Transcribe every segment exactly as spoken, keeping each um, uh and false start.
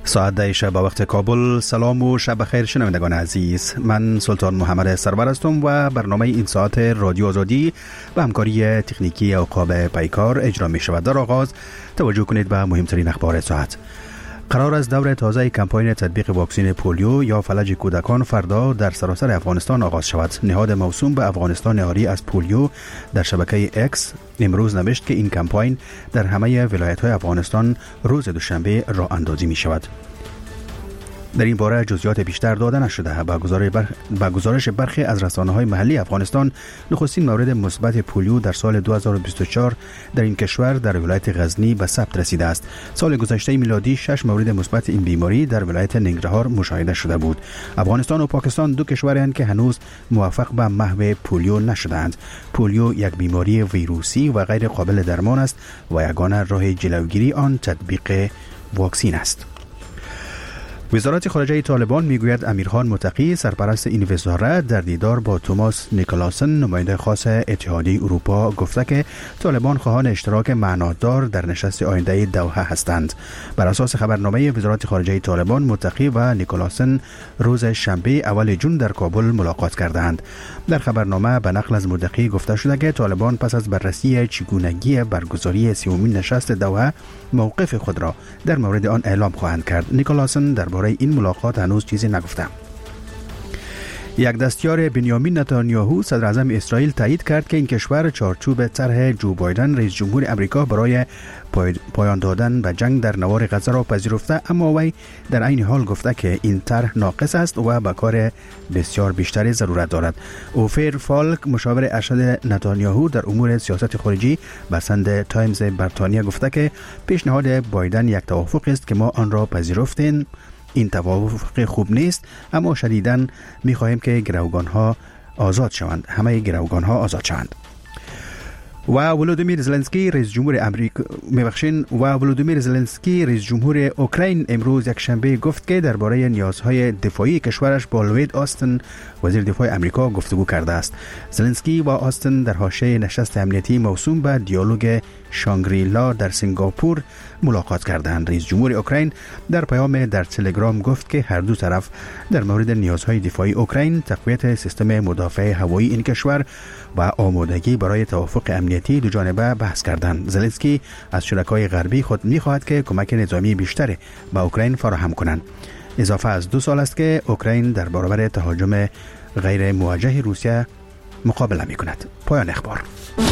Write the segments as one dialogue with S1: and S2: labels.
S1: ساعت ده شب با وقت کابل. سلام و شب بخیر شنوندگان عزیز، من سلطان محمد سرور هستم و برنامه این ساعت رادیو آزادی به همکاری تکنیکی عقاب پیکار اجرا می شود. در آغاز توجه کنید به مهمترین اخبار ساعت. قرار است دور تازه کمپاین تطبیق واکسن پولیو یا فلج کودکان فردا در سراسر افغانستان آغاز شود. نهاد موسوم به افغانستان آری از پولیو در شبکه اکس امروز نوشت که این کمپاین در همه ولایت‌های افغانستان روز دوشنبه راه اندازی می شود. در این باره جزئیات بیشتر داده نشده. با گزارش بر... با گزارش برخی از رسانه‌های محلی افغانستان، نخستین مورد مثبت پولیو در سال دو هزار و بیست و چهار در این کشور در ولایت غزنی به ثبت رسیده است. سال گذشته میلادی شش مورد مثبت این بیماری در ولایت ننگرهار مشاهده شده بود. افغانستان و پاکستان دو کشورند که هنوز موفق به محو پولیو نشدند. پولیو یک بیماری ویروسی و غیر قابل درمان است و یگانه راه جلوگیری آن تطبیق واکسن است. وزارت خارجه طالبان میگوید امیرخان متقی سرپرست این وزارت در دیدار با توماس نیکلاسن نماینده خاص اتحادیه اروپا گفته که طالبان خواهان اشتراک معنادار در نشست آینده دوحه هستند. بر اساس خبرنامه وزارت خارجه طالبان، متقی و نیکلاسن روز شنبه اول جون در کابل ملاقات کردند. در خبرنامه به نقل از متقی گفته شده که طالبان پس از بررسی چگونگی برگزاری سومین نشست دوحه موقف خود را در مورد آن اعلام خواهند کرد. نیکلاسن در برای این ملاقات هنوز چیزی نگفته. یک دستیار بنیامین نتانیاهو صدر اعظم اسرائیل تایید کرد که این کشور چارچوب طرح جو بایدن رئیس جمهور امریکا برای پایان دادن به جنگ در نوار غزه را پذیرفته، اما وی در عین حال گفته که این طرح ناقص است و به کار بسیار بیشتری ضرورت دارد. اوفیر فالک مشاور ارشد نتانیاهو در امور سیاست خارجی به سند تایمز بریتانیا گفته که پیشنهاد بایدن یک توافق است که ما آن را پذیرفتیم. این توافق خوب نیست، اما شدیداً می‌خواهیم که گروگان‌ها آزاد شوند، همه گروگان‌ها آزاد شوند. و ولودیمیر زلنسکی رئیس جمهور امریکا میبخشین و ولودیمیر زلنسکی رئیس جمهور اوکراین امروز یک شنبه گفت که درباره نیازهای دفاعی کشورش با لوید آستن وزیر دفاع امریکا گفتگو کرده است. زلنسکی و آستن در حاشیه نشست امنیتی موسوم به دیالوگ شانگری-لا در سنگاپور ملاقات کردند. رئیس جمهور اوکراین در پیام در تلگرام گفت که هر دو طرف در مورد نیازهای دفاعی اوکراین، تقویت سیستم مدافع هوایی این کشور و آمادگی برای توافق امنیتی دو جانبه بحث کردند. زلنسکی از شرکای غربی خود می‌خواهد که کمک نظامی بیشتری به اوکراین فراهم کنند. اضافه از دو سال است که اوکراین در برابر تهاجم غیر موجه روسیه مقابله می‌کند. پایان اخبار.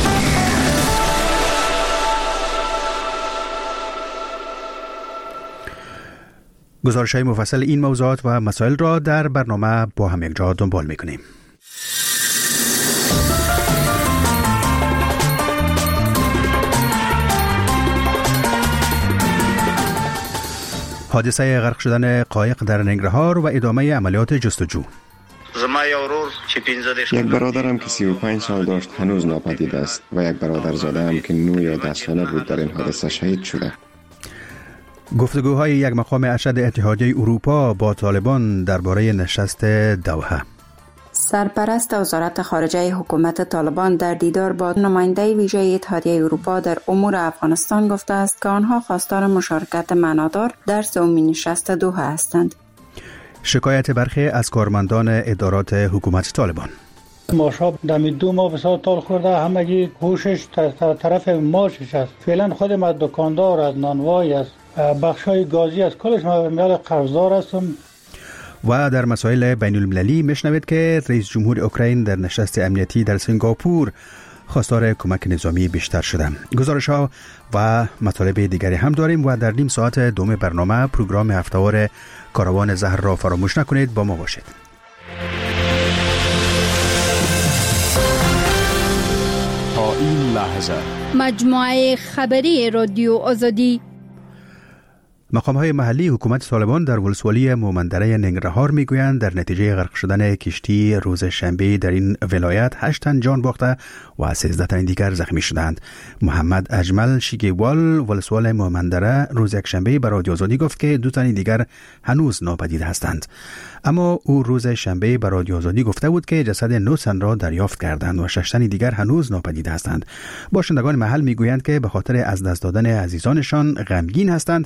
S1: گزارش‌های مفصل این موضوعات و مسائل را در برنامه با هم یک جا دنبال می‌کنیم. حادثه غرق شدن قایق در ننگرهار و ادامه عملیات جستجو.
S2: یک برادرم که سی و پنج سال داشت هنوز ناپدید است و یک برادر زاده هم که نه یا ده ساله بود در این حادثه شهید شده.
S1: گفتگوهای یک مقام ارشد اتحادیه اروپا با طالبان درباره نشست دوحه.
S3: سرپرست وزارت خارجه حکومت طالبان در دیدار با نماینده ویژه اتحادیه اروپا در امور افغانستان گفته است که آنها خواستار مشارکت معنادار در سومین نشست دوحه هستند.
S1: شکایت برخی از کارمندان ادارات حکومت طالبان.
S4: ماشا دمی دو ماه بسیار تال خورده، همگی کوشش طرف ماشش است. فعلا خود ما دکاندار از نانوای است، بخشای گازی است، کلش ما میال قرضدار هستم.
S1: و در مسائل بین المللی میشنوید که رئیس جمهور اوکراین در نشست امنیتی در سنگاپور خواستار کمک نظامی بیشتر شده. گزارش ها و مطالب دیگری هم داریم و در نیم ساعت دوم برنامه پروگرام هفته‌وار کاروان زهر را فراموش نکنید. با ما باشید.
S5: تا این لحظه
S6: مجموعه خبری رادیو آزادی.
S1: مقام‌های محلی حکومت طالبان در ولسوالی مومندره ننگرهار میگویند در نتیجه غرق شدن کشتی روز شنبه در این ولایت هشت تن جان باخته و سیزده تن دیگر زخمی شدند. محمد اجمل شیگوال ولسوال مومندره روز یک شنبه به رادیو آزادی گفت که دو تن دیگر هنوز ناپدید هستند. اما او روز شنبه به رادیو آزادی گفته بود که جسد نه تن را دریافت کردند و شش تن دیگر هنوز ناپدید هستند. باشندگان محل میگویند که به خاطر از دست دادن عزیزانشان غمگین هستند و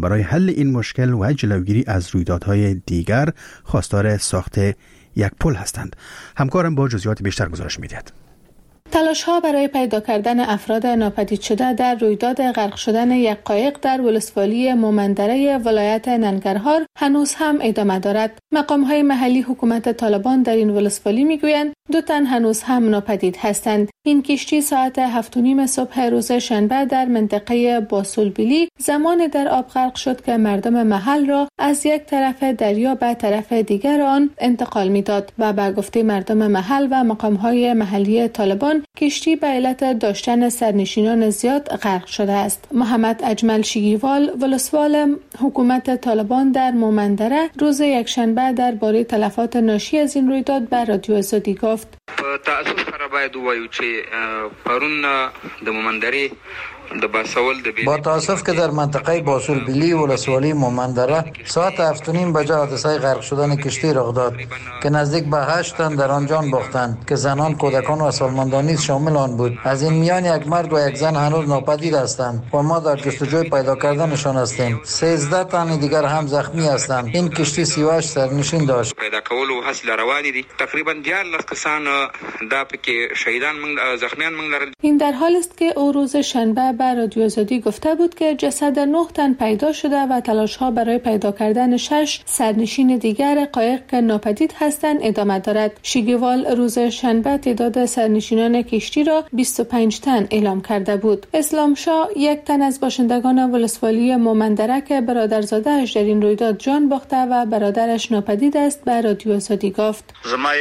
S1: برای حل این مشکل و جلوگیری از رویدادهای دیگر خواستار ساخت یک پل هستند. همکارم با جزئیات بیشتر گزارش می‌دهد.
S7: تلاش‌ها برای پیدا کردن افراد ناپدید شده در رویداد غرق شدن یک قایق در ولسوالی مومندره ولایت ننگرهار هنوز هم ادامه دارد. مقام‌های محلی حکومت طالبان در این ولسوالی می‌گویند دو تن هنوز هم ناپدید هستند. این کشتی ساعت هفت و نیم صبح روز شنبه در منطقه باسولبیلی زمان در آب غرق شد که مردم محل را از یک طرف دریا به طرف دیگر آن انتقال می‌داد و به گفته مردم محل و مقام‌های محلی طالبان کشتی به علت داشتن سرنشینان زیاد غرق شده است. محمد اجمل شیگیوال ولسوال حکومت طالبان در مومندره روز یکشنبه درباره تلفات ناشی از این رویداد به رادیو آزادی گفت:
S8: تاسف سره باید ووایو چې پرون د مومندره
S9: با تاسف که در منطقه باسولبیلی ولسوالی مومندره ساعت هفت و نیم بجا حادثه غرق شدن کشتی رخ داد که نزدیک به هشت تن در آن جان باختند که زنان، کودکان و سالمندان نیز شامل آن بود. از این میان یک مرد و یک زن هنوز ناپدید هستند و ما در جستجوی پیدا کردنشان هستیم. سیزده تن دیگر هم زخمی هستند. این کشتی سی و هشت سرنشین داشت.
S8: پیدا کولو حاصل روانی دي. تقریبا دیارلس کسان دا پکې شهیدان من زخمیان من لرل.
S7: این در حال است که او روز شنبه به رادیو آزادی گفته بود که جسد نه تن پیدا شده و تلاش‌ها برای پیدا کردن شش سرنشین دیگر قایق که ناپدید هستند ادامه دارد. شیگیوال روز شنبه تعداد سرنشینان کشتی را بیست و پنج تن اعلام کرده بود. اسلام شاه یک تن از باشندگان ولسوالی مومندره که برادرزاده‌اش در این رویداد جان باخته و برادرش ناپدید است به رادیو آزادی گفت: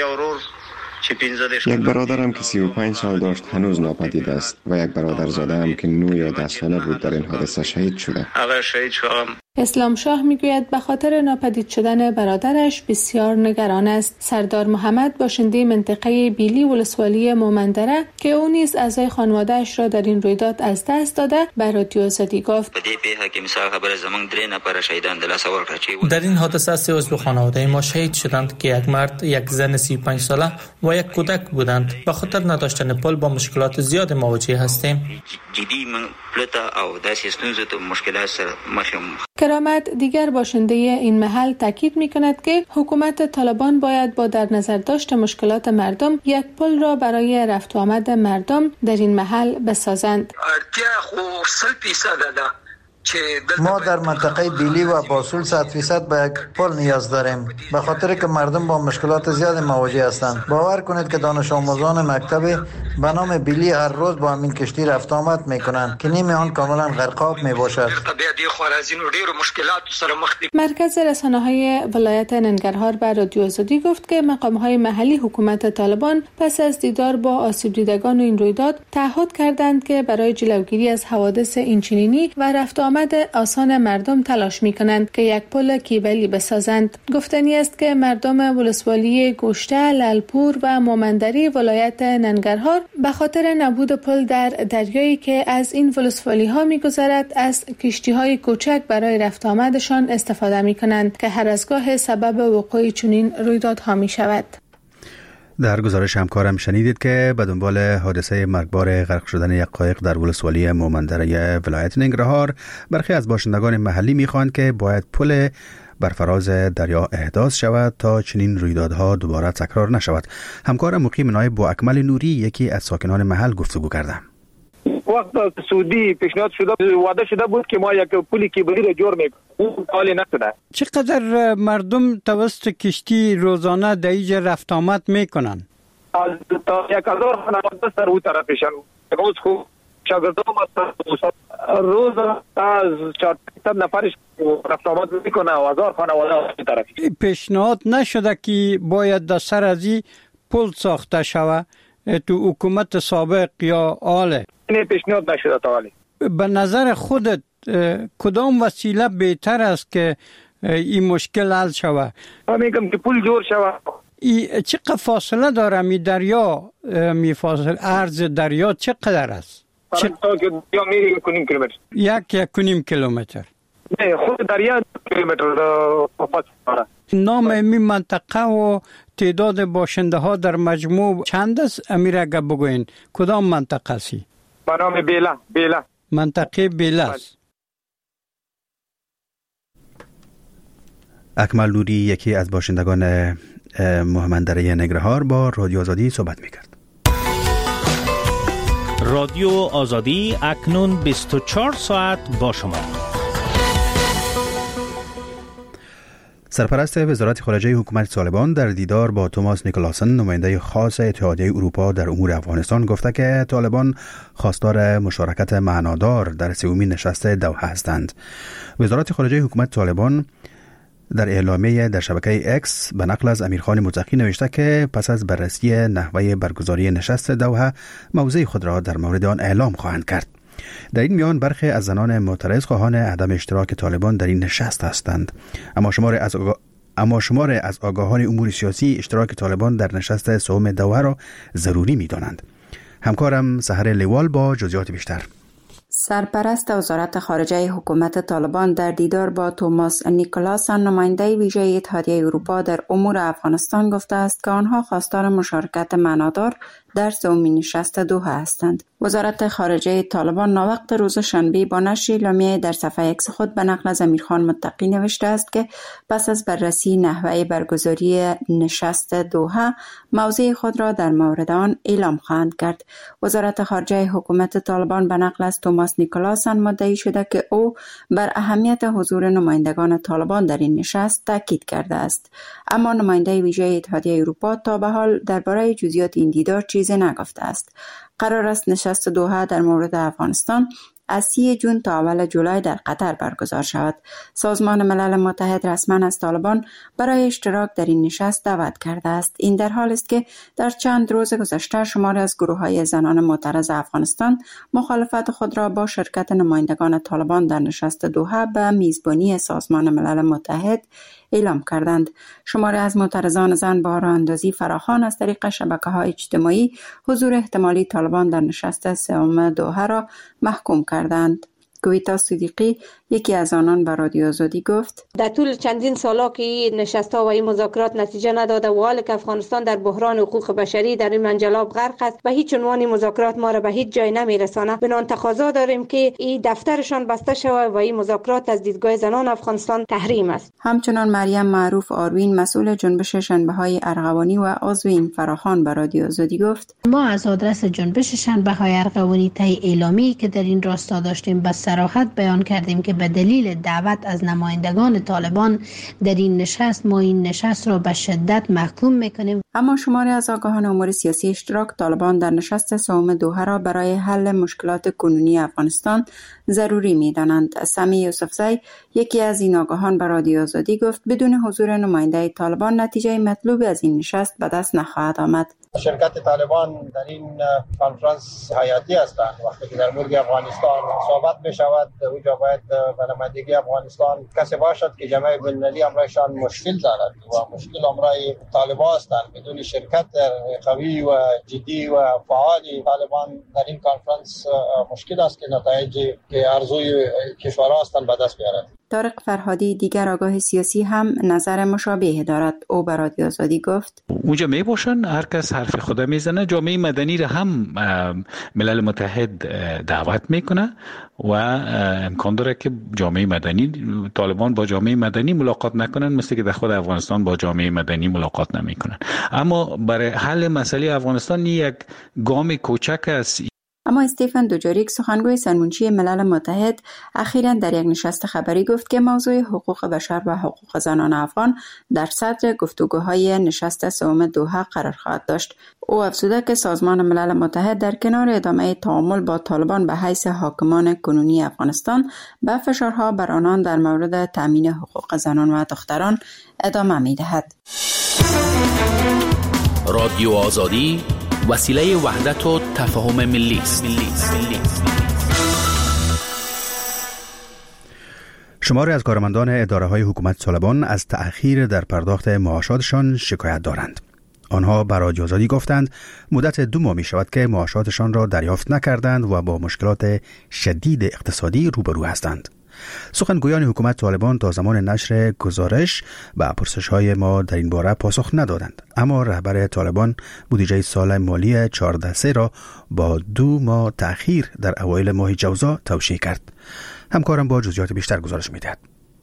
S2: یک برادرم که سی و پنج سال داشت هنوز ناپدید است و یک برادر زاده‌ام که نه یا ده ساله بود در این حادثه شهید شده.
S7: اسلام شاه میگوید به خاطر ناپدید شدن برادرش بسیار نگران است. سردار محمد باشنده منطقه بیلی ولسوالی مومندره که او نیز اعضای خانواده‌اش را در این رویداد از دست داده به رادیو آزادی گفت:
S10: در این حادثه سه عضو خانواده ما شهید شدند که یک مرد، یک زن سی و پنج ساله و یک کودک بودند. به خاطر نداشتن پل با مشکلات زیاد مواجه هستیم.
S7: کرامت دیگر باشنده این محل تاکید می‌کند که حکومت طالبان باید با در نظر داشت مشکلات مردم یک پل را برای رفت و آمد مردم در این محل بسازند.
S9: ما در منطقه بیلی و باسول صد فیصد به یک پل نیاز داریم به خاطر که مردم با مشکلات زیاد مواجه هستند. باور کنید که دانش آموزان مکتب به نام بیلی هر روز با همین کشتی رفت آمد میکنند که نیم آن کاملا غرقاب می باشد.
S7: مرکز رسانه‌های ولایت ننگرهار به رادیو آزادی گفت که مقام‌های محلی حکومت طالبان پس از دیدار با آسیب دیدگان این رویداد تعهد کردند که برای جلوگیری از حوادث اینچنینی و رفت آمد آسان مردم تلاش می‌کنند که یک پل کیبلی بسازند. گفتنی است که مردم ولسوالی گوشته، لالپور و مومندری ولایت ننگرهار به خاطر نبود پل در دریایی که از این ولسوالی‌ها می‌گذرد از کشتی‌های کوچک برای رفت آمدشان استفاده می‌کنند که هر از گاه سبب وقوع چنین رویدادها می‌شود.
S1: در گزارش همکارم شنیدید که به دنبال حادثه مرگبار غرق شدن یک قایق در ولسوالی مومندره ولایت ننگرهار برخی از باشندگان محلی می‌خواهند که باید پل بر فراز دریا احداث شود تا چنین رویدادها دوباره تکرار نشود. همکارم مقیم نایب با اکمل نوری یکی از ساکنان محل گفتگو کردم.
S11: وقت سعودی پیشنهاد شده وعده شده بود که ما یک پلی کیبلی را جور میکنیم، اون حالی نشده.
S12: چقدر مردم توسط کشتی روزانه در اینجا رفت آمد میکنن؟
S11: از تا یک هزار خانواده سر او طرفشن. روز خوب شاگردان روز از چهار نفرش رفت آمد میکنه و هزار خانواده طرف.
S12: پیشنهاد نشده که باید در سر از این پل ساخته شود تو حکومت سابق یا آله؟
S11: این پیشنهاد نشده تا حالی.
S12: به نظر خودت کدام وسیله بهتر است که این مشکل حل شود؟
S11: من میگم که پل جور شود.
S12: ای چقدر فاصله داره می دریا؟ می فاصله عرض دریا چقدر است؟
S11: چه... دریا میره یک و نیم کیلومتر.
S12: یک یک و نیم کیلومتر.
S11: نه خود دریا کیلومتر فاصله داره.
S12: نام می منطقه و تعداد باشنده ها در مجموع چند است؟ امیر اگه بگوین کدام منطقه سی؟
S11: به نام بیلا بیلا.
S12: منطقه بیلا است.
S1: اکمل نوری یکی از باشندگان مهمندره ننگرهار با رادیو آزادی صحبت میکرد.
S13: رادیو آزادی اکنون بیست و چهار ساعت با شما.
S1: سرپرست وزارت خارجه حکومت طالبان در دیدار با توماس نیکلاسن نماینده خاص اتحادیه اروپا در امور افغانستان گفته که طالبان خواستار مشارکت معنادار در سومین نشست دوحه هستند. وزارت خارجه حکومت طالبان در اعلامیه در شبکه اکس به نقل از امیرخان متقی نوشته که پس از بررسی نحوه برگزاری نشست دوحه موضع خود را در مورد آن اعلام خواهند کرد. در این میان برخی از زنان معترض خواهان عدم اشتراک طالبان در این نشست هستند، اما شمار از آگاه... اما شمار از آگاهان امور سیاسی اشتراک طالبان در نشست سوم دوحه را ضروری می‌دانند. همکارم سحر لیوال با جزئیات بیشتر.
S3: سرپرست وزارت خارجه حکومت طالبان در دیدار با توماس نیکلاسن نماینده ویژه اتحادیه اروپا در امور افغانستان گفته است که آنها خواستار مشارکت معنادار در سومین نشست دوحه هستند. وزارت خارجه طالبان ناوقت روز شنبه با نشر اعلامیه در صفحه اکس خود به نقل از امیرخان متقی نوشته است که پس از بررسی نحوه برگزاری نشست دوحه موضع خود را در مورد آن اعلام خواهند کرد. وزارت خارجه حکومت طالبان به نقل از توماس نیکلاسن مدعی شده که او بر اهمیت حضور نمایندگان طالبان در این نشست تاکید کرده است، اما نماینده ویژه اتحادیه اروپا تا به حال درباره جزئیات این دیدار چیزی نگفته است. قرار است نشست دوحه در مورد افغانستان از سی جون تا اول جولای در قطر برگزار شود. سازمان ملل متحد رسما از طالبان برای اشتراک در این نشست دعوت کرده است. این در حال است که در چند روز گذشته شماری از گروه‌های زنان معترض افغانستان مخالفت خود را با شرکت نمایندگان طالبان در نشست دوحه به میزبانی سازمان ملل متحد اعلام کردند. شماری از معترضان زن با راه اندازی فراخوان از طریق شبکه‌های اجتماعی حضور احتمالی طالبان در نشست سوم دوحه را محکوم کردند. گویتا صدیقی یکی از آنان به رادیو آزادی گفت
S14: در طول چندین سالا که این نشست‌ها و این مذاکرات نتیجه نداده و حال که افغانستان در بحران حقوق بشری در این منجلاب غرق است و هیچ عنوان مذاکرات ما را به هیچ جای نمیرسانه، بنان تقاضا داریم که این دفترشان بسته شود و این مذاکرات از دیدگاه زنان افغانستان تحریم است.
S3: همچنان مریم معروف آروین مسئول جنبش شنبه‌های ارغوانی و عضو این فراخوان به رادیو آزادی گفت
S15: ما از آدرس جنبش شنبه‌های ارغوانی طی اعلامی که در این راستا داشتیم به صراحت بیان کردیم که به دلیل دعوت از نمایندگان طالبان در این نشست ما این نشست را به شدت محکوم میکنیم.
S3: اما شماری از آگاهان امور سیاسی اشتراک طالبان در نشست سوم دوحه را برای حل مشکلات کنونی افغانستان ضروری میدانند. سمی یوسفزی یکی از این آگاهان به رادیو آزادی گفت بدون حضور نماینده طالبان نتیجه مطلوب از این نشست به دست نخواهد آمد.
S16: شرکت طالبان در این کنفرانس حیاتی هستند. وقتی که در مورد افغانستان صحبت می شود اونجا باید به نمایندگی افغانستان کسی باشد که جامعه بین‌المللی امرایشان مشکل دارد و مشکل امرای طالبان هستند. بدون شرکت قوی و جدی و فعالی طالبان در این کنفرانس مشکل است که نتایجی که ارزوی کشورها هستند به دست بیارد.
S3: طارق فرهادی دیگر آگاه سیاسی هم نظر مشابه دارد. او به رادیو آزادی گفت
S17: اونجا می باشن هر کس حرف خود میزنه، جامعه مدنی را هم ملل متحد دعوت میکنه و امکان داره که جامعه مدنی طالبان با جامعه مدنی ملاقات نکنن مثل که در خود افغانستان با جامعه مدنی ملاقات نمیکنن. اما برای حل مسئله افغانستان یک گام کوچک است.
S3: اما استیفن دوجاریک سخنگوی سرمنشی ملل متحد اخیراً در یک نشست خبری گفت که موضوع حقوق بشر و حقوق زنان افغان در صدر گفتگوهای نشست سوم دوحه قرار خواهد داشت. او افزوده که سازمان ملل متحد در کنار ادامه تعامل با طالبان به حیث حاکمان کنونی افغانستان به فشارها بر آنان در مورد تامین حقوق زنان و دختران ادامه می‌دهد.
S18: رادیو آزادی وسیله وحدت و تفاهم ملی است.
S1: شماری از کارمندان اداره‌های حکومت طالبان از تأخیر در پرداخت معاشاتشان شکایت دارند. آنها به رادیو آزادی گفتند مدت دو ماه می شود که معاشاتشان را دریافت نکردند و با مشکلات شدید اقتصادی روبرو هستند. سخنگویان حکومت طالبان تا زمان نشر گزارش و پرسش‌های ما در این باره پاسخ ندادند، اما رهبر طالبان بودجه سال مالی چهارده سه را با دو ماه تأخیر در اوایل ماه جوزا توشیح کرد. همکارم با جزئیات بیشتر گزارش می‌دهد.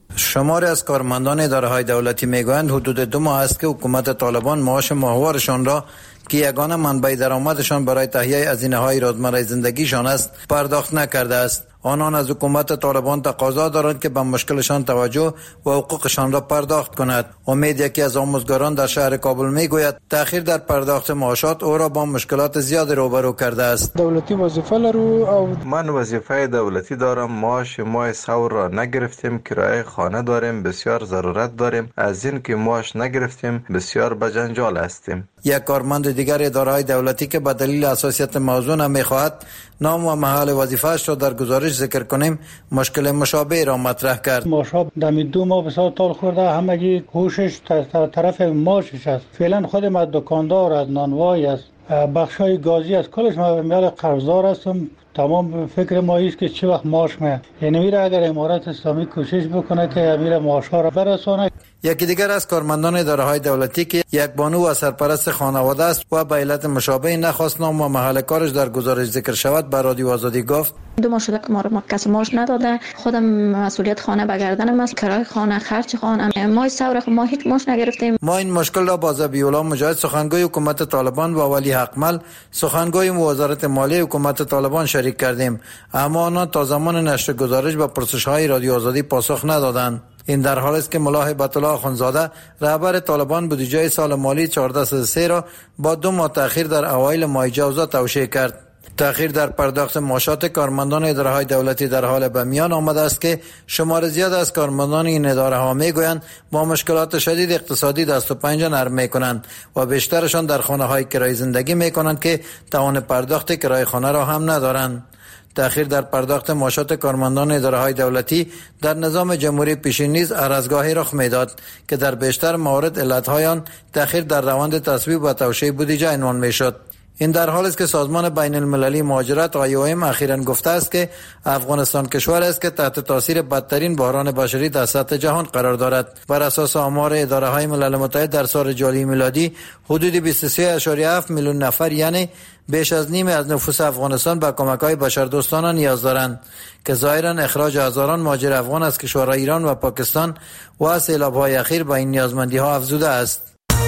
S9: شماری از کارمندان اداره‌های دولتی میگویند حدود دو ماه است که حکومت طالبان معاش ماهوارشان را که یگانه منبع درآمدشان برای تهیه هزینه‌های روزمره زندگیشان است پرداخت نکرده است. آنان از حکومت طالبان تقاضا دارند که به مشکلشان توجه و حقوقشان را پرداخت کند. امید، یکی از آموزگاران در شهر کابل، میگوید تأخیر در پرداخت معاشات او را با مشکلات زیاد روبرو کرده است.
S19: دولتی وظیفه لرو او
S20: من وظیفه دولتی دارم. معاش ماه سور را نگرفتیم، کرایه خانه داریم، بسیار ضرورت داریم. از این که معاش نگرفتیم بسیار بجنجال هستیم.
S9: یک کارمند دیگر اداره‌های دولتی که به دلیل حساسیت موضوع نمی‌خواهد نام و محل وظیفه‌اش را در گزارش ذکر کنیم، مشکل مشابه را مطرح کرد.
S4: معاشات دمی دو ماه بسیار طول خورده، همگی کوشش طرف معاشش است. فعلا خودم از دکاندار، از نانوای است، بخشای گازی از کلش ما میال قرضدار هستم. تمام فکر ما است که چه وقت معاش میاد. یعنی میره اگر امارات اسلامی کوشش بکنه که میره معاش ها را برسونه.
S9: یکی دیگر از کارمندان اداره‌های دولتی که یک بانو و سرپرست خانواده است و به علت مشابه نخواست نام و محل کارش در گزارش ذکر شود، به رادیو آزادی گفت
S21: دو ماه شده که ما رو کسی معاش نداده. خودم مسئولیت خانه به گردنم است، کرایه خانه، خرج خانه. ما سوره ما هیچ معاش نگرفتیم.
S9: ما این مشکل را با ذبیح‌الله مجاهد، سخنگوی حکومت طالبان، و ولی حقمل، سخنگوی وزارت مالیه حکومت طالبان شریک کردیم، اما آنها تا زمان نشر گزارش به پرسش‌های رادیو آزادی پاسخ ندادند. این در حالی است که ملا هیبت الله اخوندزاده، رهبر طالبان، بودجه سال مالی چهارده صد و سه را با دو ماه تأخیر در اوایل ماه جوزا توشیح کرد. تأخیر در پرداخت معاشات کارمندان اداره‌های دولتی در حال به میان آمده است که شمار زیاد از کارمندان این اداره‌ها میگویند با مشکلات شدید اقتصادی دست و پنجه نرم میکنند و بیشترشان در خانه‌های کرایه زندگی میکنند که توان پرداخت کرایه خانه را هم ندارند. تأخیر در پرداخت معاشات کارمندان اداره‌های دولتی در نظام جمهوری پیشین نیز عرضگاهی رخ میداد که در بیشتر موارد علت‌های آن تأخیر در روند تصویب و توشیح بودجه عنوان میشد. این در حالی است که سازمان بین المللی مهاجرت آی او ام اخیراً گفته است که افغانستان کشور است که تحت تاثیر بدترین بحران بشری در سطح جهان قرار دارد. بر اساس آمار اداره‌های ملل متحد در سال جاری میلادی حدود بیست و سه ممیز هفت میلیون نفر، یعنی بیش از نیمی از نفوس افغانستان، به کمک‌های بشردوستانه نیاز دارند که ظاهراً اخراج هزاران مهاجر افغان از کشورهای ایران و پاکستان و سیلاب‌های اخیر به این نیازمندی‌ها افزوده است.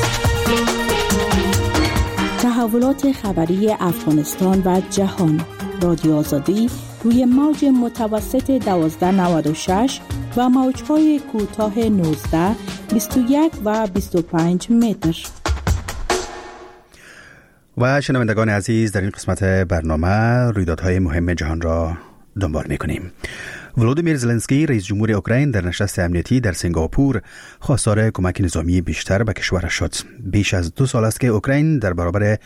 S22: تحولات خبری افغانستان و جهان. رادیو آزادی روی موج متوسط دوازده نود و شش و موج‌های کوتاه نوزده، بیست و یک و بیست و پنج متر.
S1: و شنوندگان عزیز، در این قسمت برنامه رویدادهای مهم جهان را دنبال می‌کنیم. ولودیمیر زلنسکی، رئیس جمهور اوکراین، در نشست امنیتی در سنگاپور خواستار کمک نظامی بیشتر به کشورش شد. بیش از دو سال است که اوکراین در برابر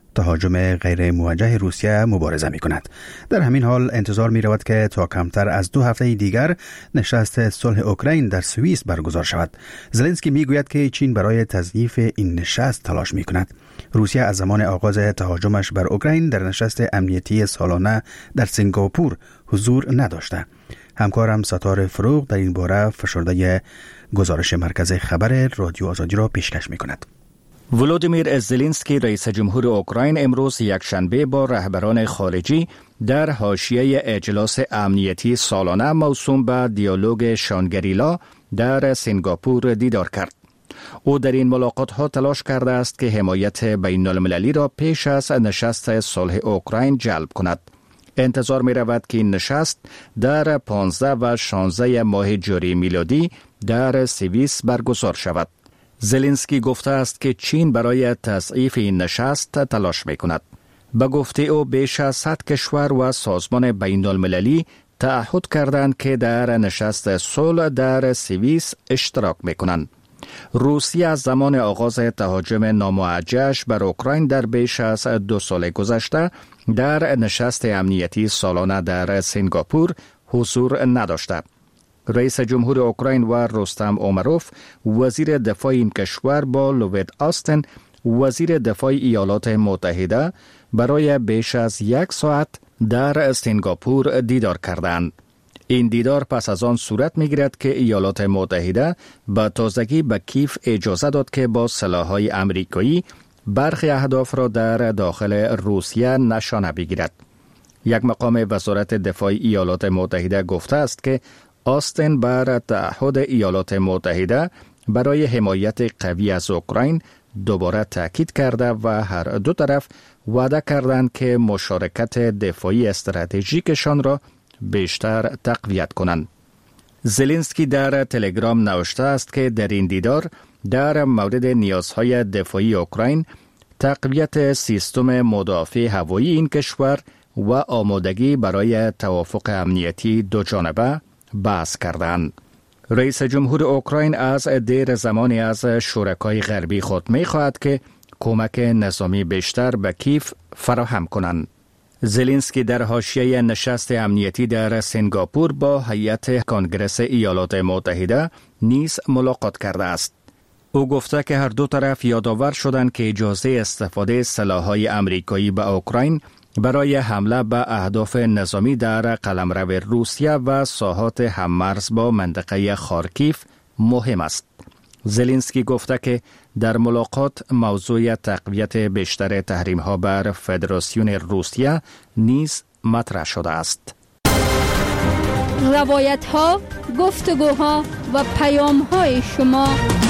S1: تهاجم غیر موجه روسیه مبارزه می کند. در همین حال انتظار می رود که تا کمتر از دو هفته دیگر نشست صلح اوکراین در سوئیس برگزار شود. زلنسکی می گوید که چین برای تضعیف این نشست تلاش می کند. روسیه از زمان آغاز تهاجمش بر اوکراین در نشست امنیتی سالانه در سنگاپور حضور نداشته. همکارم ستاره فروغ در این باره فشرده گزارش مرکز خبر رادیو آزادی را پیشکش می کند.
S23: ولودیمیر زلنسکی، رئیس جمهور اوکراین، امروز یکشنبه با رهبران خارجی در حاشیه اجلاس امنیتی سالانه موسوم به دیالوگ شانگریلا در سنگاپور دیدار کرد. او در این ملاقات ها تلاش کرده است که حمایت بین المللی را پیش از نشست صلح اوکراین جلب کند. انتظار می رود که این نشست در پانزده و شانزده ماه جاری میلادی در سوئیس برگزار شود. زلنسکی گفته است که چین برای تضعیف این نشست تلاش می کند. به گفته او بیش از صد کشور و سازمان بین المللی تعهد کردند که در نشست صلح در سوئیس اشتراک می کنند. روسیه از زمان آغاز تهاجم ناموجه‌اش بر اوکراین در بیش از دو سال گذشته در نشست امنیتی سالانه در سنگاپور حضور نداشته. رئیس جمهور اوکراین و رستم اومروف، وزیر دفاع این کشور، با لوید آستن، وزیر دفاع ایالات متحده، برای بیش از یک ساعت در سنگاپور دیدار کردند. این دیدار پس از آن صورت می‌گیرد که ایالات متحده به تازگی به کیف اجازه داد که با سلاح‌های آمریکایی برخی اهداف را در داخل روسیه نشانه بگیرد. یک مقام وزارت دفاع ایالات متحده گفته است که آستین بر تعهد ایالات متحده برای حمایت قوی از اوکراین دوباره تاکید کرده و هر دو طرف وعده کردند که مشارکت دفاعی استراتژیکشان را بیشتر تقویت کنند. زلنسکی در تلگرام نوشته است که در این دیدار در مورد نیازهای دفاعی اوکراین، تقویت سیستم مدافع هوایی این کشور و آمادگی برای توافق امنیتی دو جانبه بحث کردند. رئیس جمهور اوکراین از دیر زمانی از شرکای غربی خود می خواهد که کمک نظامی بیشتر به کیف فراهم کنند. زلنسکی در حاشیه نشست امنیتی در سنگاپور با هیئت کنگره ایالات متحده نیز ملاقات کرده است. او گفته که هر دو طرف یادآور شدند که اجازه استفاده سلاح‌های آمریکایی به اوکراین برای حمله به اهداف نظامی در قلمرو روسیه و ساحات هممرز با منطقه خارکیف مهم است. زلنسکی گفته که در ملاقات موضوع تقویت بیشتر تحریم‌ها بر فدراسیون روسیه نیز مطرح شده است.
S5: روایت‌ها، گفتگوها و پیام‌های شما.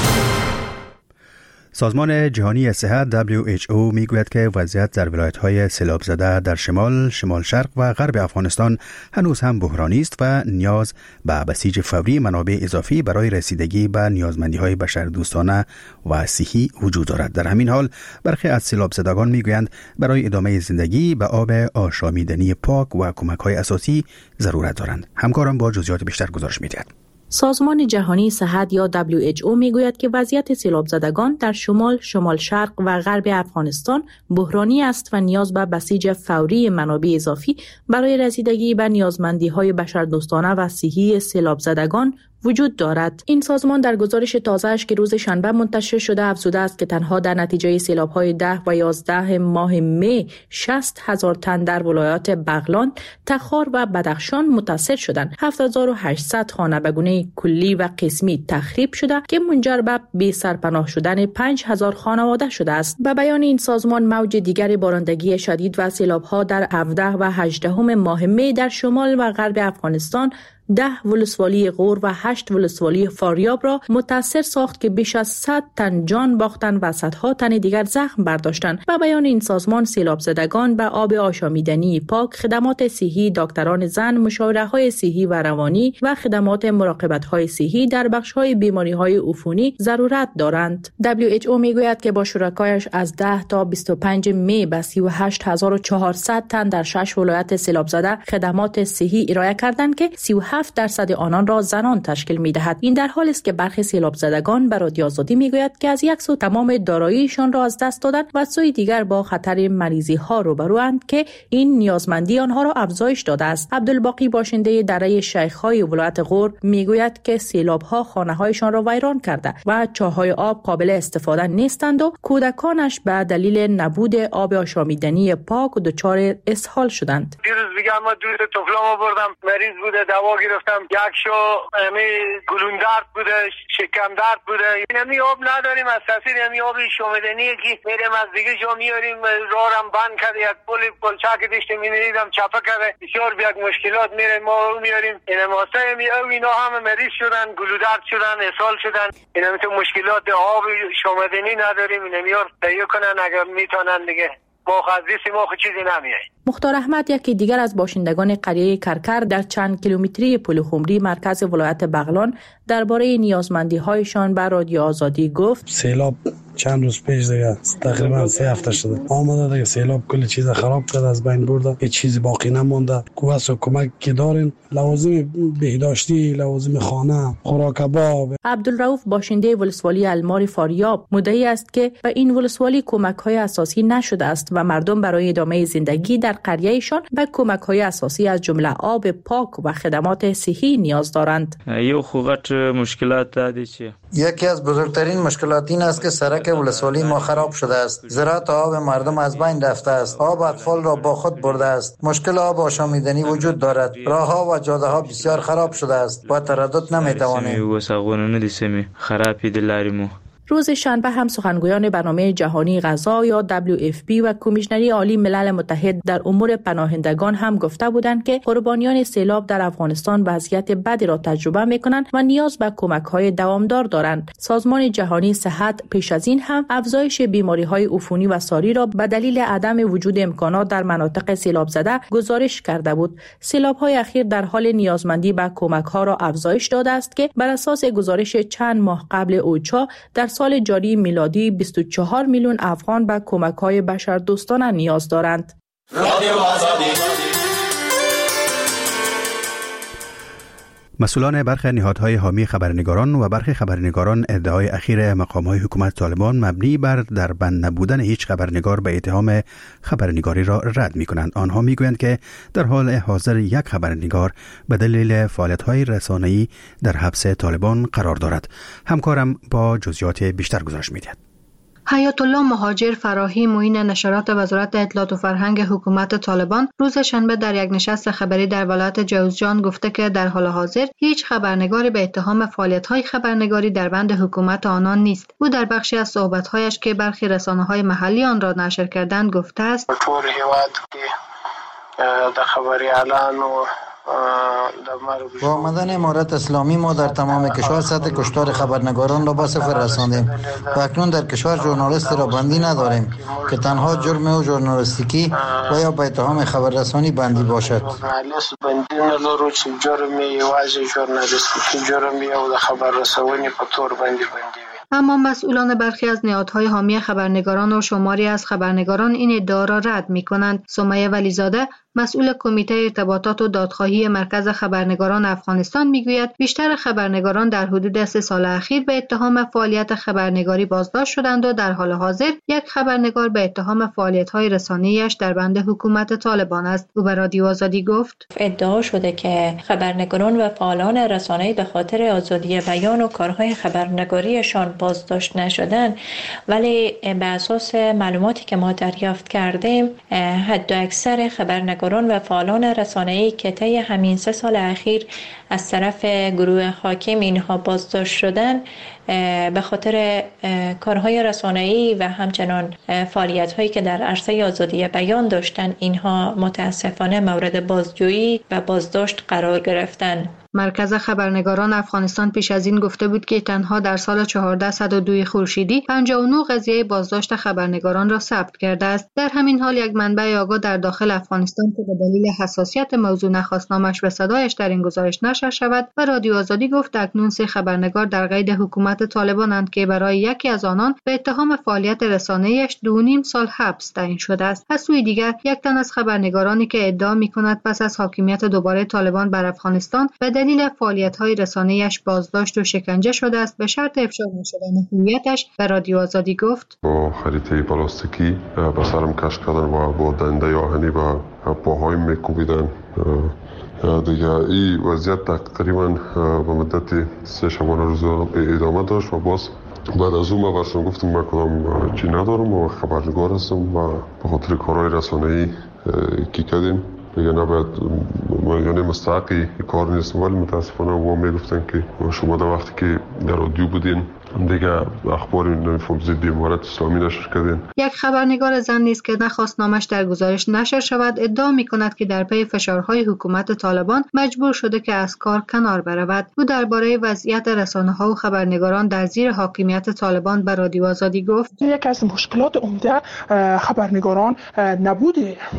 S1: سازمان جهانی صحت دبلیو اچ او میگوید که وضعیت در ولایت‌های سیلاب زده در شمال، شمال شرق و غرب افغانستان هنوز هم بحرانی است و نیاز به بسیج فوری منابع اضافی برای رسیدگی به نیازمندی‌های بشردوستانه و صحی وجود دارد. در همین حال برخی از سیلاب زدگان میگویند برای ادامه زندگی به آب آشامیدنی پاک و کمک‌های اساسی ضرورت دارند. همکارم با جزئیات بیشتر گزارش می‌دهد.
S22: سازمان جهانی صحت یا دبلیو اچ او میگوید که وضعیت سیلاب زدگان در شمال، شمال شرق و غرب افغانستان بحرانی است و نیاز به بسیج فوری منابع اضافی برای رسیدگی به نیازمندی‌های بشردوستانه و صحی سیلاب زدگان وجود دارد. این سازمان در گزارش تازه‌اش که روز شنبه منتشر شده افزوده است که تنها در نتیجه سیلاب‌های ده و یازده ماه می شصت هزار تن در ولایات بغلان، تخار و بدخشان متاثر شدند. هفت هزار و هشتصد خانه به گونه کلی و قسمی تخریب شده که منجر به بی سرپناه شدن پنج هزار خانواده شده است. به بیان این سازمان موج دیگر بارندگی شدید و سیلاب‌ها در هفده و هجده ماه می در شمال و غرب افغانستان ده ولسوالی غور و هشت ولسوالی فاریاب را متاثر ساخت که بیش از صد تن جان باختند و صدها تن دیگر زخم برداشتند. و بیان این سازمان سیلاب زدگان به آب آشامیدنی پاک، خدمات صحی، دکتران زن، مشاوره‌های صحی و روانی و خدمات مراقبت‌های صحی در بخش‌های بیماری‌های عفونی ضرورت دارند. دبلیو اچ او میگوید که با شرکایش از ده تا بیست و پنج می به سی و هشت هزار و چهارصد تن در شش ولایت سیلاب زده خدمات صحی ارائه کردند که سی و هفت درصد آنان را زنان تشکیل می‌دهد. این در حالی است که برخی سیلاب زدگان به رادیو آزادی میگوید که از یک سو تمام داراییشان را از دست دادند و سوی دیگر با خطر مریضی‌ها روبروند که این نیازمندی آنها را افزایش داده است. عبدالباقی باشنده دره شیخ‌های ولایت غور میگوید که سیلاب‌ها خانه‌هایشان را ویران کرده و چاه‌های آب قابل استفاده نیستند و کودکانش به دلیل نبود آب آشامیدنی پاک دچار اسهال شدند.
S11: دیروز میگم ما دوست طفلامو بردم مریض بوده دوا گرفتم، یک شو امی گلون درد بوده، شکم درد بوده. این امی آب نداریم، از تاثیر امی آب شومدنیه که میریم از دیگه جا میاریم، رارم بند کرده، یک پل پلچک داشته میریدم چپه کرده، بسیار یک مشکلات میریم ما میاریم. این ماسه امی او اینا همه مریض شدن، گلو درد شدن، اسهال شدن. این امی تو مشکلات آب شومدنی نداریم، این امیار تهیه کنن اگر میتونن دیگه. ما خزیسی ما خود چیزی نمیه.
S22: مختار احمد یکی دیگر از باشندگان قریه کرکر در چند کیلومتری پل خمری مرکز ولایت بغلان درباره نیازمندی‌هایشان به رادیو آزادی گفت:
S6: سیلاب چند روز پیش دیگه تقریبا سه هفته شده آمده دیگه، سیلاب کلی چیز خراب کرده، از بین برده، هیچ چیزی باقی نمونده. کوس و کمک که دارین، لوازم بهداشتی، لوازم خانه، خوراک آب.
S22: عبدالرؤوف باشنده ولسوالی المار فاریاب مدعی است که به این ولسوالی کمک‌های اساسی نشده است و مردم برای ادامه زندگی در قریه‌شان به کمک‌های اساسی از جمله آب پاک و خدمات صحی نیاز دارند.
S8: یو خوغت مشکلات دادی چیه؟
S9: یکی از بزرگترین مشکلات این است که سرک ولسوالی ما خراب شده است. زراعت آب مردم از بین رفته است. آب اطفال را با خود برده است. مشکل آب آشامیدنی وجود دارد. راه‌ها و جاده‌ها بسیار خراب شده است. با تردد نمی‌توانیم.
S8: و ساغون ندیسمی خرابی دلاریمو.
S22: روز شنبه هم سخنگویان برنامه جهانی غذا یا دبلیو اف پی و کمیشنری عالی ملل متحد در امور پناهندگان هم گفته بودند که قربانیان سیلاب در افغانستان وضعیت بدی را تجربه می‌کنند و نیاز به کمک‌های دوامدار دارند. سازمان جهانی صحت پیش از این هم افزایش بیماری‌های عفونی و ساری را به دلیل عدم وجود امکانات در مناطق سیلاب زده گزارش کرده بود. سیلاب‌های اخیر در حال نیازمندی به کمک‌ها را افزایش داده است که بر اساس گزارش چند ماه قبل اوچا در سال جاری میلادی بیست و چهار میلیون افغان به کمک‌های بشردوستانه نیاز دارند.
S1: مسئولان برخی نهادهای حامی خبرنگاران و برخی خبرنگاران ادعای اخیر مقام‌های حکومت طالبان مبنی بر در بند نبودن هیچ خبرنگار به اتهام خبرنگاری را رد می‌کنند. آنها می‌گویند که در حال حاضر یک خبرنگار به دلیل فعالیت‌های رسانه‌ای در حبس طالبان قرار دارد. همکارم با جزئیات بیشتر گزارش می‌دهد.
S2: حیات الله مهاجر فراهی معین نشرات وزارت اطلاعات و فرهنگ حکومت طالبان روز شنبه در یک نشست خبری در ولایت جوزجان گفته که در حال حاضر هیچ خبرنگاری به اتهام فعالیت‌های خبرنگاری در بند حکومت آنان نیست. او در بخشی از صحبت‌هایش که برخی رسانه‌های محلی آن را نشر کردند گفته است:
S7: ټول هیواد کې د خبري اعلان و
S9: با آمدن امارت اسلامی ما در تمام کشور سطح کشتار خبرنگاران را به صفر رساندیم و اکنون در کشور ژورنالیست را بندی نداریم که تنها جرم او ژورنالیستیکی و یا به اتهام خبررسانی بندی باشد.
S7: ژورنالیست بندی ندارو چې جرم یوازې ژورنالیستیکی جرم او د خبررسونی په تور بندی بندی.
S2: اما مسئولان برخی از نهادهای حامی خبرنگاران و شماری از خبرنگاران این ادعا را رد می‌کنند. سمیه ولیزاده مسئول کمیته ارتباطات و دادخواهی مرکز خبرنگاران افغانستان میگوید بیشتر خبرنگاران در حدود سه سال اخیر به اتهام فعالیت خبرنگاری بازداشت شدند و در حال حاضر یک خبرنگار به اتهام فعالیت‌های رسانه‌ایش در بند حکومت طالبان است. او به رادیو آزادی گفت:
S10: ادعا شده که خبرنگاران و فعالان رسانه‌ای به خاطر آزادی بیان و کارهای خبرنگاریشان بازداشت نشدند، ولی به اساس معلوماتی که ما دریافت کردیم حد اکثر خبرنگاران و فعالان رسانه‌ای که طی همین سه سال اخیر از طرف گروه حاکم اینها بازداشت شدن به خاطر کارهای رسانه‌ای و همچنان فعالیت‌هایی که در عرصه آزادی بیان داشتن اینها متاسفانه مورد بازجویی و بازداشت قرار گرفتن.
S2: مرکز خبرنگاران افغانستان پیش از این گفته بود که تنها در سال چهارصد و دو خورشیدی پنجاه و نه قضیه بازداشت خبرنگاران را ثبت کرده است. در همین حال یک منبع آگاه در داخل افغانستان که به دلیل حساسیت موضوع نخواست نامش به صدایش در این گزارش نشر شود و رادیو آزادی گفت اکنون سه خبرنگار در قید حکومت طالبانند که برای یکی از آنان به اتهام فعالیت رسانه‌ایش دو نیم سال حبس تعیین شده است. از سوی دیگر یک تن از خبرنگارانی که ادعا می‌کند پس از حاکمیت دوباره طالبان بر افغانستان به دلیل فعالیت‌های رسانه‌ایش بازداشت و شکنجه شده است به شرط افشا نشدن هویتش به رادیو آزادی گفت:
S24: با خریطه پلاستیکی به سرم کش کردن و با دنده آهنی و پاهایم میکوبیدن. دیگه این وضعیت تقریبا به مدت سه شبانه روز ادامه داشت و باز بعد از اون ما برشون گفتم من کدام چی ندارم و خبرنگار هستم و به خاطر کارهای رسانه‌ای کی کردیم دیگه نباید یعنی مستحقی کار نیستم، ولی متاسفانه ما میگفتن که شما در وقتی که در رادیو بودین دیگه اخبار نمیفهم ضد امارت اسلامی نشر کردین.
S2: یک خبرنگار زن نیز که نخواست نامش در گزارش نشر شود ادعا می‌کند که در پی فشارهای حکومت طالبان مجبور شده که از کار کنار برود. او درباره وضعیت رسانه‌ها و خبرنگاران در زیر حاکمیت طالبان به رادیو آزادی گفت:
S25: یکی از مشکلات عمده خبرنگاران نبود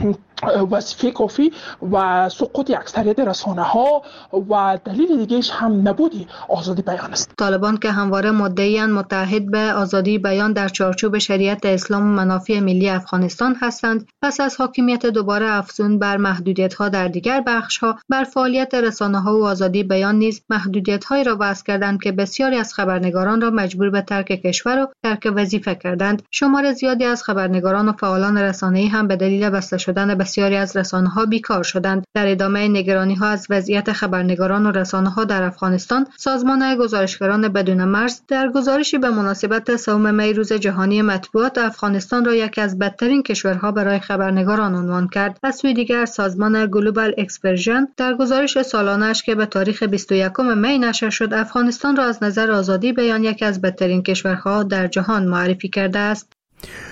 S25: وظیفه کافی و سقوط اکثریت رسانه‌ها و دلیل دیگه‌اش هم نبودی آزادی بیان است.
S2: طالبان که همواره مدعیان متحد به آزادی بیان در چارچوب شریعت اسلام و منافع ملی افغانستان هستند، پس از حاکمیت دوباره افزون بر محدودیت‌ها در دیگر بخش‌ها بر فعالیت رسانه‌ها و آزادی بیان نیز محدودیت‌هایی را وضع کردند که بسیاری از خبرنگاران را مجبور به ترک کشور و ترک وظیفه کردند. شمار زیادی از خبرنگاران و فعالان رسانه‌ای هم به دلیل بسته شدن بسیاری از رسانه‌ها بیکار شدند. در ادامه نگرانی‌ها از وضعیت خبرنگاران و رسانه‌ها در افغانستان، سازمان گزارشگران بدون مرز در در گزارشی به مناسبت سوم می روز جهانی مطبوعات افغانستان را یکی از بدترین کشورها برای خبرنگاران عنوان کرد. از سوی دیگر سازمان گلوبال اکسپرژن در گزارش سالانه‌اش که به تاریخ بیست و یکم می نشر شد افغانستان را از نظر آزادی بیان یکی از بدترین کشورها در جهان معرفی کرده است.